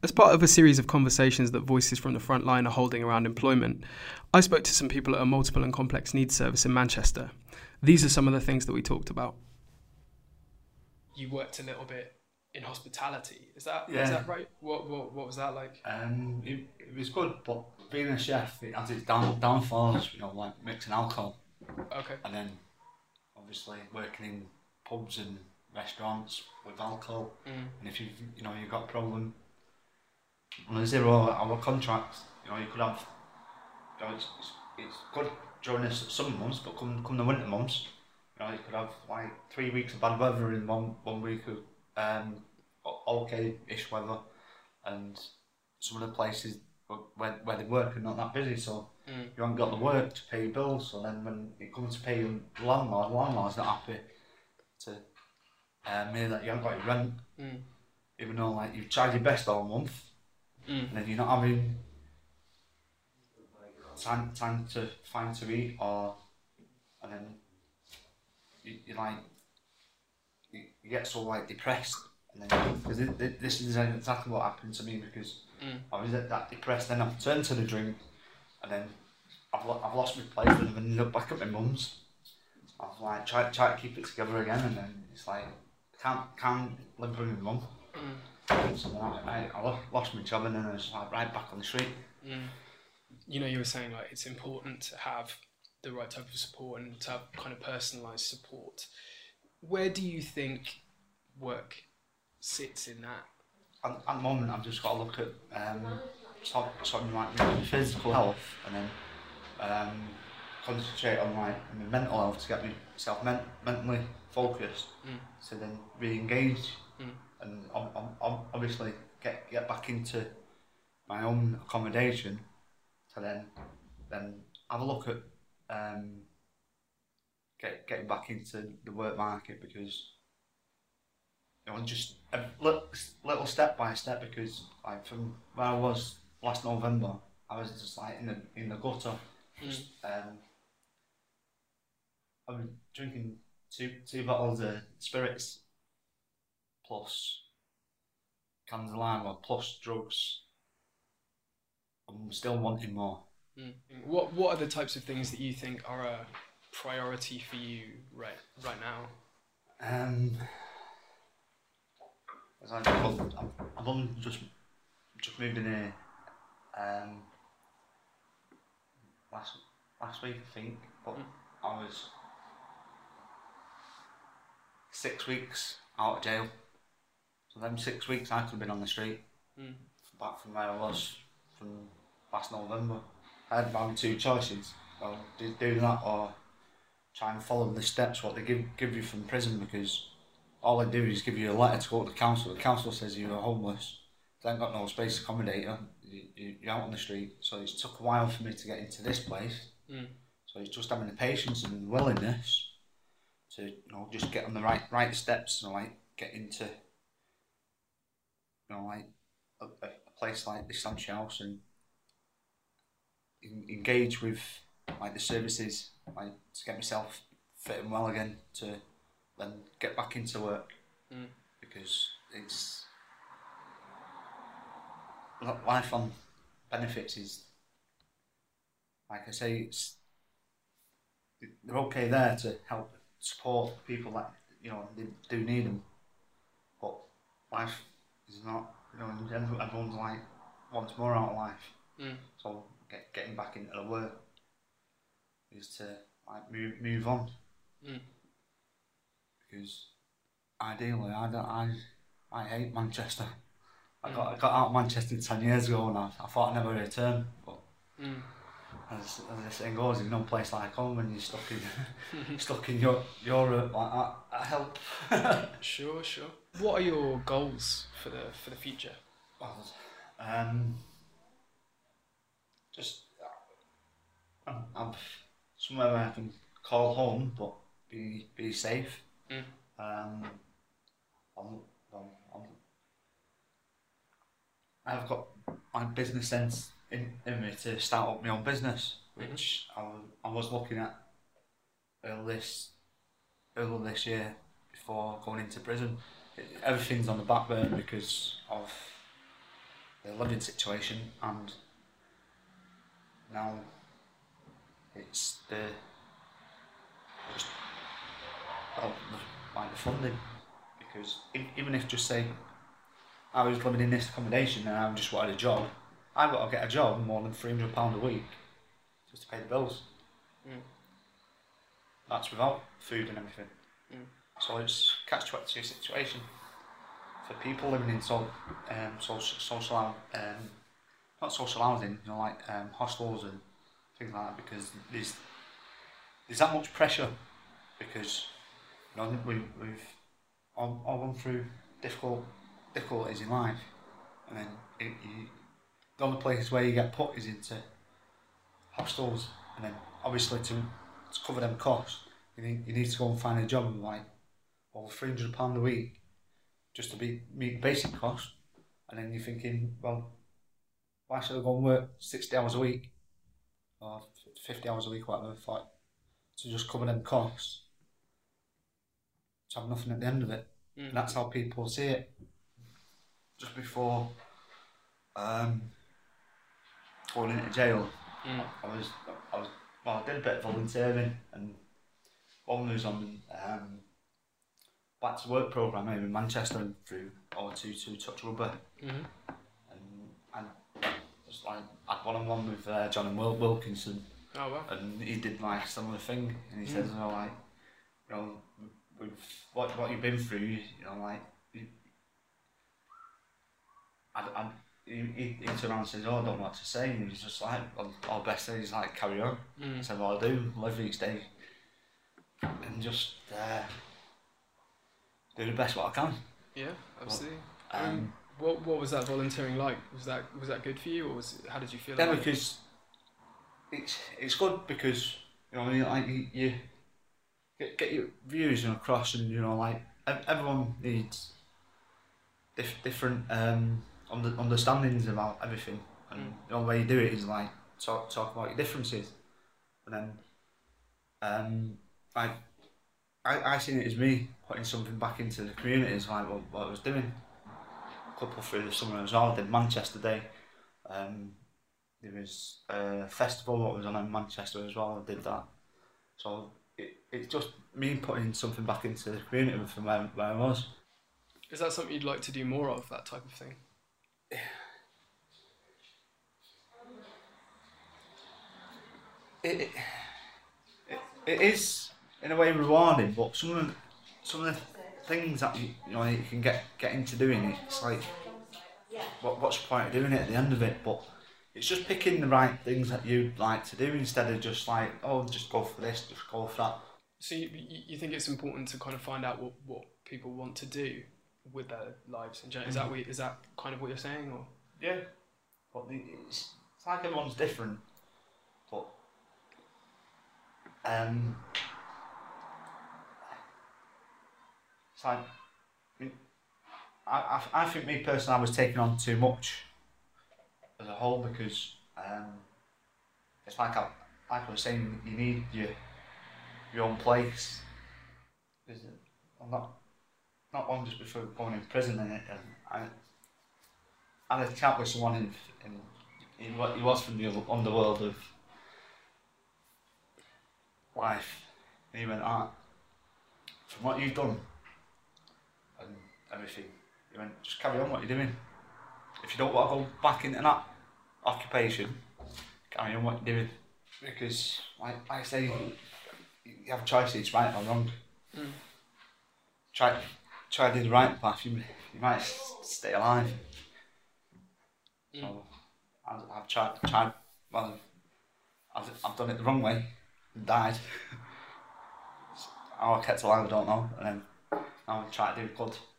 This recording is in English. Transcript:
As part of a series of conversations that Voices from the Frontline are holding around employment, I spoke to some people at a multiple and complex needs service in Manchester. These are some of the things that we talked about. You worked a little bit in hospitality. Is that right? What was that like? It was good, but being a chef, it has its downfalls. Like mixing alcohol. Okay. And then, obviously, working in pubs and restaurants with alcohol. And if you've got a problem on a 0-hour contract, you could have. It's good during the summer months, but come the winter months, you could have like 3 weeks of bad weather in one week of okay-ish weather, and some of the places where they work are not that busy, so you haven't got the work to pay your bills. So then when it comes to paying the landlord's not happy to hear that you haven't got your rent, even though like you've tried your best all month, and then you're not having time to find to eat, and then you get so like depressed, and then because this is exactly what happened to me, because I was that depressed, then I've turned to the drink, and then I've lost my place, and I've ended up back at my mum's. I've like tried to keep it together again, and then it's like I can't live with my mum. So I lost my job, and then I was like right back on the street. You were saying like it's important to have the right type of support and to have kind of personalised support. Where do you think work sits in that? At the moment, I've just got to look at something like my physical health, and then concentrate on like my mental health to get myself mentally focused, to then re-engage, and obviously get back into my own accommodation, to then have a look at getting back into the work market, because just a little step by step, because like from where I was last November, I was just like in the gutter. I was drinking two bottles of spirits plus cans of lime, or plus drugs. I'm still wanting more. What are the types of things that you think are a priority for you right now? I've only just moved in here last week, I think, but I was 6 weeks out of jail. So them 6 weeks I could have been on the street, back from where I was from last November. I had my two choices: well, do that, or try and follow the steps what they give you from prison, because all they do is give you a letter to go to the council. The council says you're homeless, they ain't got no space to accommodate you, you're out on the street. So it took a while for me to get into this place. So it's just having the patience and the willingness to just get on the right steps, like get into like a place like this Sanctuary House, and engage with like the services, like to get myself fit and well again, to then get back into work, because it's life on benefits is, like I say, they're okay there to help support people that they do need them, but life is not. Everyone's like wants more out of life. So getting back into the work is to like move on, because ideally I hate Manchester. I got out of Manchester 10 years ago, and I thought I'd never return, but as the saying goes, in no place like home, when you're stuck in Europe like that help. Sure. What are your goals for the future? Just I'm somewhere where I can call home, but be safe. I've got my business sense in me to start up my own business, which I was looking at earlier this year before going into prison. Everything's on the back burner because of their living situation, and now it's just like the funding, because even if, just say, I was living in this accommodation and I just wanted a job, I've got to get a job more than £300 a week just to pay the bills. That's without food and everything. So it's catch-22 situation for people living in not social housing, like hostels and things like that, because there's that much pressure, because we've all gone through difficulties in life, and then the only place where you get put is into hostels, and then obviously to cover them costs, you need to go and find a job like over £300 a week just to meet the basic costs, and then you're thinking, well, why should I go and work 60 hours a week or 50 hours a week, whatever, to just cover them costs, to have nothing at the end of it. And that's how people see it. Just before going into jail, I did a bit of volunteering, and one was on Back to Work programme here in Manchester through O2 Touch Rugby, and just like had one-on-one with John and Will Wilkinson. Oh wow! And he did like similar thing, and he says, with what you've been through, he turned around and says, I don't know what to say, and he's just like, our best thing is like, carry on. I said, well, I do, live each day, and just do the best what I can. Yeah, absolutely. What was that volunteering like? Was that good for you, or how did you feel? Yeah, because it's good, because you get your views across, and everyone needs different understandings about everything, and the only way you do it is like talk about your differences, and then I seen it as me putting something back into the community, is like what I was doing. A couple through the summer as well. I did Manchester Day. There was a festival that was on in Manchester as well. I did that. So it's just me putting something back into the community from where I was. Is that something you'd like to do more of, that type of thing? It is in a way rewarding, but some of the things that you can get into doing it, it's like, what's the point of doing it at the end of it? But it's just picking the right things that you'd like to do, instead of just like, just go for this, just go for that. So you think it's important to kind of find out what people want to do with their lives in general? Is that kind of what you're saying, or? Yeah, but it's like everyone's different, but it's like, I think me personally, I was taking on too much as a whole, because it's like I was saying, you need your own place. I'm not long just before going in prison, and I had a chat with someone he was from the underworld of life, and he went, from what you've done and everything, he went, just carry on what you're doing. If you don't want to go back into that occupation, carry on what you're doing, because like I say, you have choices, right or wrong. Try to do the right path, you might stay alive. So I've tried. Well, I've done it the wrong way and died. How I kept alive, I don't know. And then now I'm trying to do good.